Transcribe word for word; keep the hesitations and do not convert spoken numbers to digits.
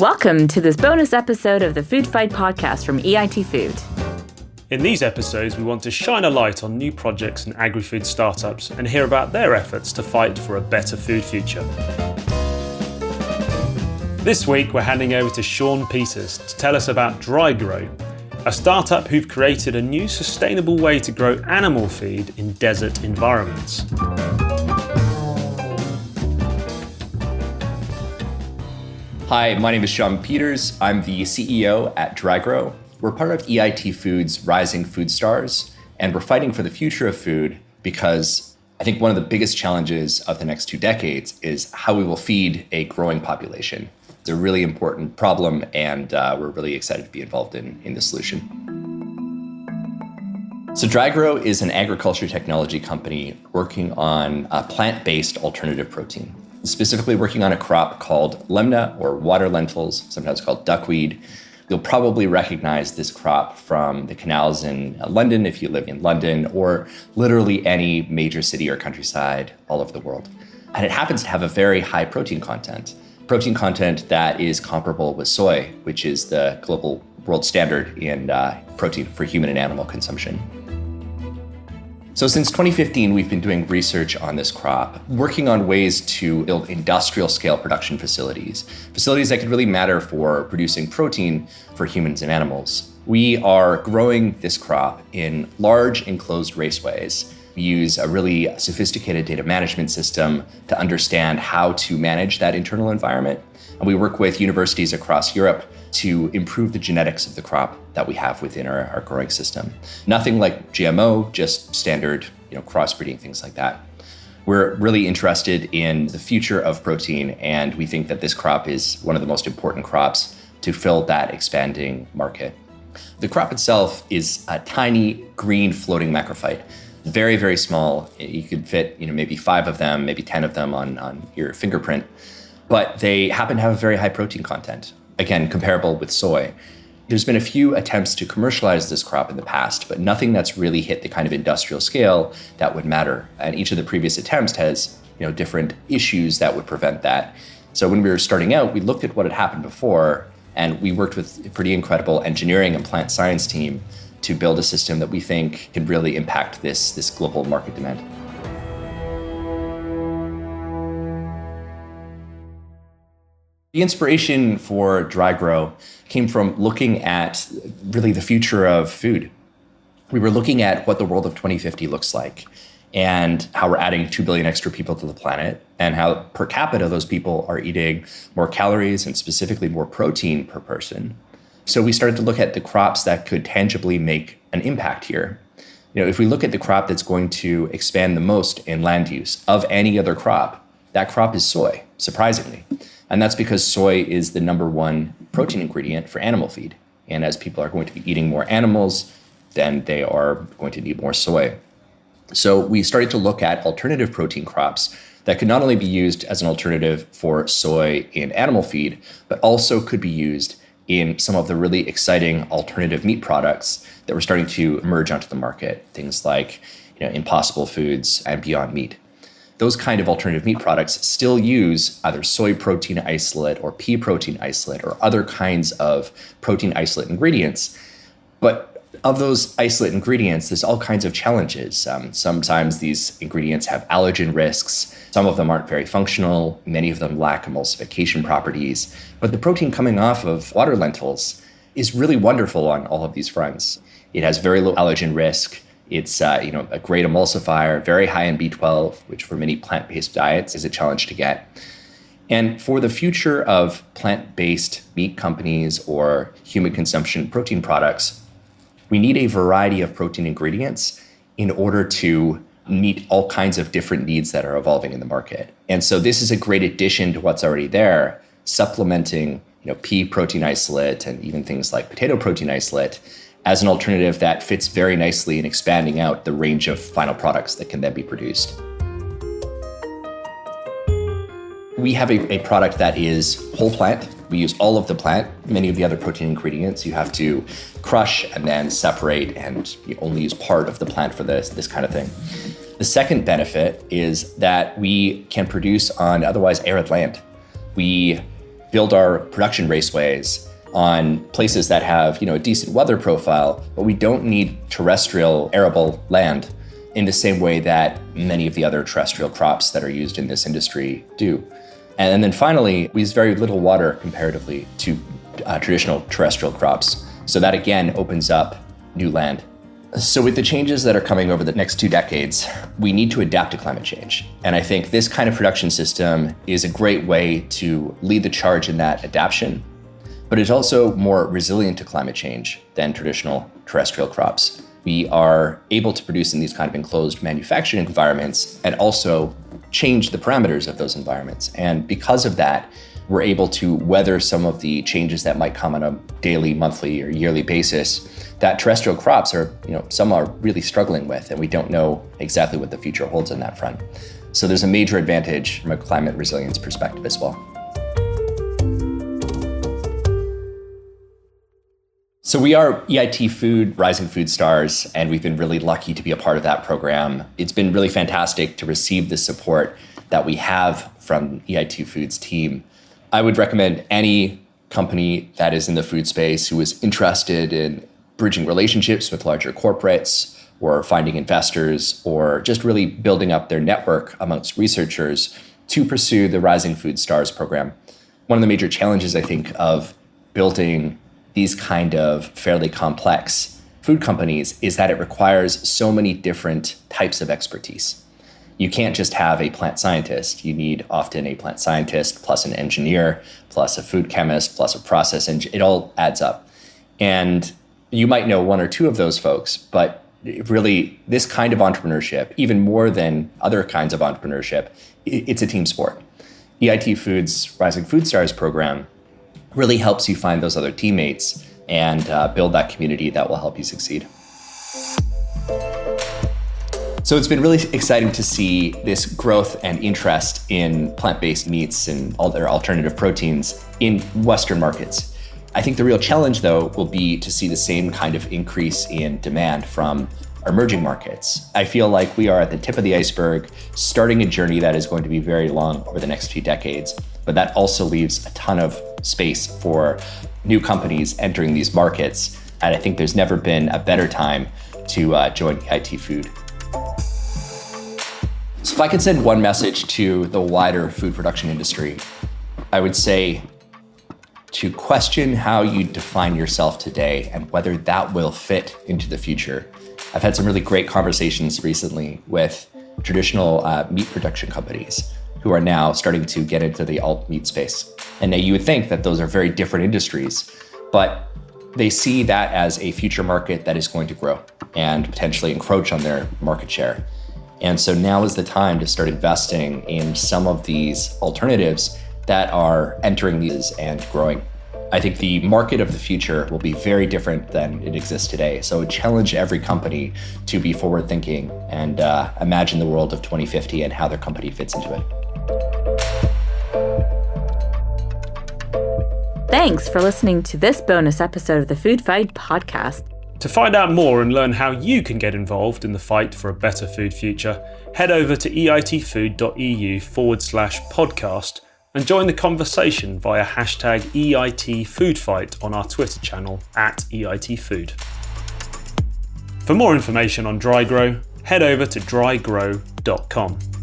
Welcome to this bonus episode of the Food Fight podcast from E I T Food. In these episodes, we want to shine a light on new projects and agri-food startups and hear about their efforts to fight for a better food future. This week, we're handing over to Sean Peters to tell us about DryGrow, a startup who've created a new sustainable way to grow animal feed in desert environments. Hi, my name is Sean Peters. I'm the C E O at DryGrow. We're part of E I T Food's Rising Food Stars, and we're fighting for the future of food because I think one of the biggest challenges of the next two decades is how we will feed a growing population. It's a really important problem, and uh, we're really excited to be involved in, in the solution. So DryGrow is an agriculture technology company working on a plant-based alternative protein. Specifically working on a crop called lemna, or water lentils, sometimes called duckweed. You'll probably recognize this crop from the canals in London if you live in London, or literally any major city or countryside all over the world. And it happens to have a very high protein content, protein content that is comparable with soy, which is the global world standard in uh, protein for human and animal consumption. So since twenty fifteen, we've been doing research on this crop, working on ways to build industrial scale production facilities, facilities that could really matter for producing protein for humans and animals. We are growing this crop in large enclosed raceways. We use a really sophisticated data management system to understand how to manage that internal environment. And we work with universities across Europe to improve the genetics of the crop that we have within our, our growing system. Nothing like G M O, just standard, you know, crossbreeding, things like that. We're really interested in the future of protein, and we think that this crop is one of the most important crops to fill that expanding market. The crop itself is a tiny green floating macrophyte, very, very small. You could fit, you know, maybe five of them, maybe ten of them on, on your fingerprint, but they happen to have a very high protein content. Again, comparable with soy. There's been a few attempts to commercialize this crop in the past, but nothing that's really hit the kind of industrial scale that would matter. And each of the previous attempts has, you know, different issues that would prevent that. So when we were starting out, we looked at what had happened before, and we worked with a pretty incredible engineering and plant science team to build a system that we think can really impact this, this global market demand. The inspiration for DryGrow came from looking at really the future of food. We were looking at what the world of twenty fifty looks like and how we're adding two billion extra people to the planet and how per capita those people are eating more calories and specifically more protein per person. So we started to look at the crops that could tangibly make an impact here. You know, if we look at the crop that's going to expand the most in land use of any other crop, that crop is soy, surprisingly. And that's because soy is the number one protein ingredient for animal feed. And as people are going to be eating more animals, then they are going to need more soy. So we started to look at alternative protein crops that could not only be used as an alternative for soy in animal feed, but also could be used in some of the really exciting alternative meat products that were starting to emerge onto the market, things like, you know, Impossible Foods and Beyond Meat. Those kind of alternative meat products still use either soy protein isolate or pea protein isolate or other kinds of protein isolate ingredients. But of those isolate ingredients, there's all kinds of challenges. Um, sometimes these ingredients have allergen risks. Some of them aren't very functional. Many of them lack emulsification properties. But the protein coming off of water lentils is really wonderful on all of these fronts. It has very low allergen risk. It's uh, you know, a great emulsifier, very high in B twelve, which for many plant-based diets is a challenge to get. And for the future of plant-based meat companies or human consumption protein products, we need a variety of protein ingredients in order to meet all kinds of different needs that are evolving in the market. And so this is a great addition to what's already there, supplementing, you know, pea protein isolate and even things like potato protein isolate as an alternative that fits very nicely in expanding out the range of final products that can then be produced. We have a, a product that is whole plant. We use all of the plant. Many of the other protein ingredients you have to crush and then separate, and you only use part of the plant for this, this kind of thing. The second benefit is that we can produce on otherwise arid land. We build our production raceways on places that have, you know, a decent weather profile, but we don't need terrestrial arable land in the same way that many of the other terrestrial crops that are used in this industry do. And then finally, we use very little water comparatively to uh, traditional terrestrial crops. So that again opens up new land. So with the changes that are coming over the next two decades, we need to adapt to climate change. And I think this kind of production system is a great way to lead the charge in that adaptation, but it's also more resilient to climate change than traditional terrestrial crops. We are able to produce in these kind of enclosed manufacturing environments and also change the parameters of those environments. And because of that, we're able to weather some of the changes that might come on a daily, monthly, or yearly basis that terrestrial crops are, you know, some are really struggling with, and we don't know exactly what the future holds on that front. So there's a major advantage from a climate resilience perspective as well. So we are E I T Food, Rising Food Stars, and we've been really lucky to be a part of that program. It's been really fantastic to receive the support that we have from E I T Food's team. I would recommend any company that is in the food space who is interested in bridging relationships with larger corporates or finding investors or just really building up their network amongst researchers to pursue the Rising Food Stars program. One of the major challenges, I think, of building these kind of fairly complex food companies is that it requires so many different types of expertise. You can't just have a plant scientist. You need often a plant scientist plus an engineer, plus a food chemist, plus a process engineer. It all adds up. And you might know one or two of those folks, but really this kind of entrepreneurship, even more than other kinds of entrepreneurship, it's a team sport. E I T Food's Rising Food Stars program really helps you find those other teammates and uh, build that community that will help you succeed. So it's been really exciting to see this growth and interest in plant-based meats and all their alternative proteins in Western markets. I think the real challenge, though, will be to see the same kind of increase in demand from emerging markets. I feel like we are at the tip of the iceberg, starting a journey that is going to be very long over the next few decades, but that also leaves a ton of space for new companies entering these markets. And I think there's never been a better time to uh, join E I T Food. So if I could send one message to the wider food production industry, I would say to question how you define yourself today and whether that will fit into the future. I've had some really great conversations recently with traditional uh, meat production companies who are now starting to get into the alt meat space. And now you would think that those are very different industries, but they see that as a future market that is going to grow and potentially encroach on their market share. And so now is the time to start investing in some of these alternatives that are entering these and growing. I think the market of the future will be very different than it exists today. So I challenge every company to be forward thinking and uh, imagine the world of twenty fifty and how their company fits into it. Thanks for listening to this bonus episode of the Food Fight podcast. To find out more and learn how you can get involved in the fight for a better food future, head over to eitfood.eu forward slash podcast and join the conversation via hashtag E I T Food Fight on our Twitter channel at E I T Food. For more information on DryGrow, head over to dry grow dot com.